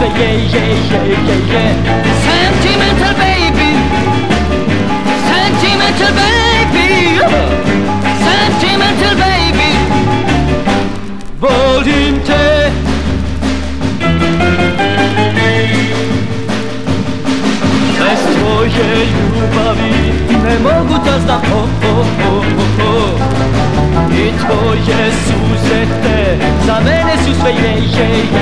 Sentimental baby, sentimental baby, sentimental baby, volim te. Bez tvoje ljubavi ne mogu da znam, i tvoje suze te za mene su sve je.